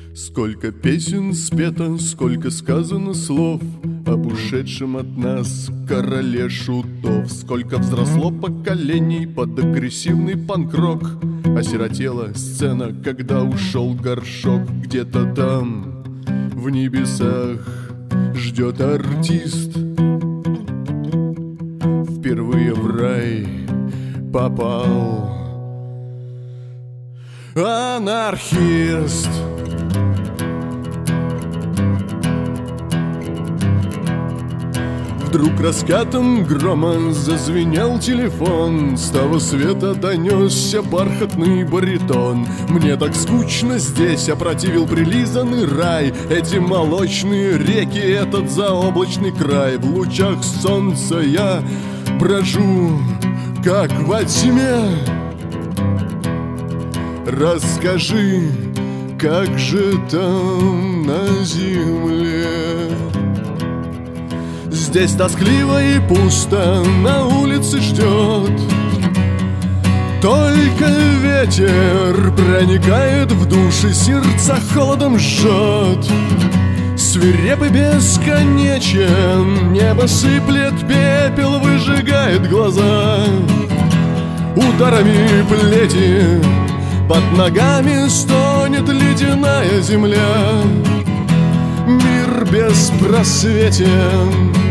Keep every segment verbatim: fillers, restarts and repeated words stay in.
Сколько песен спето, сколько сказано слов об ушедшем от нас короле шутов. Сколько взросло поколений под агрессивный панк-рок. Осиротела сцена, когда ушел горшок. Где-то там, в небесах, ждет артист. Впервые в рай попал анархист. Вдруг раскатом грома зазвенел телефон. С того света донесся бархатный баритон. Мне так скучно здесь, опротивил прилизанный рай. Эти молочные реки, этот заоблачный край. В лучах солнца я брожу, как во тьме. Расскажи, как же там на земле? Здесь тоскливо и пусто, на улице ждет. Только ветер проникает в души, сердца холодом жжет. Свиреп и бесконечен, небо сыплет пепел, выжигает глаза. Ударами плети под ногами стонет ледяная земля. Мир беспросветен.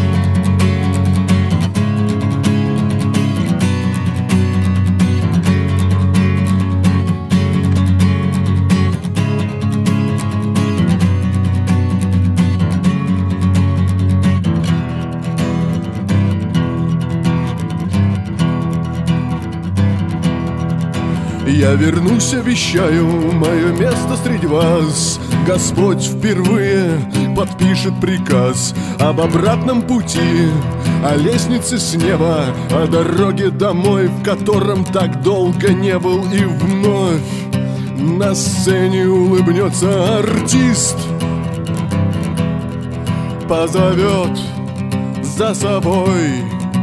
Я вернусь, обещаю, мое место среди вас. Господь впервые подпишет приказ об обратном пути, о лестнице с неба, о дороге домой, в котором так долго не был. И вновь на сцене улыбнется артист, позовет за собой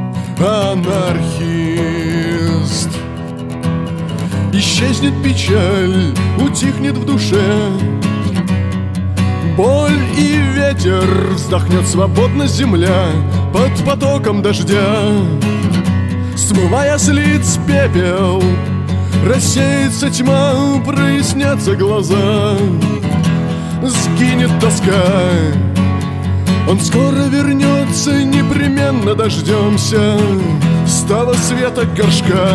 анархист. Исчезнет печаль, утихнет в душе боль, и ветер вздохнет свободно земля под потоком дождя. Смывая с лиц пепел, рассеется тьма, прояснятся глаза. Сгинет тоска, он скоро вернется, непременно дождемся с того света горшка.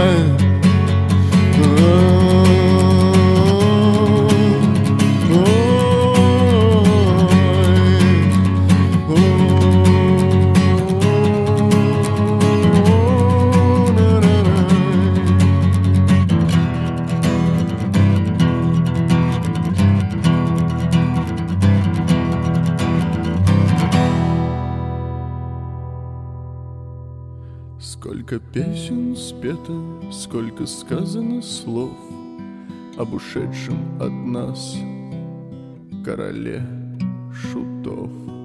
Сколько песен спето, сколько сказано слов об ушедшем от нас короле шутов.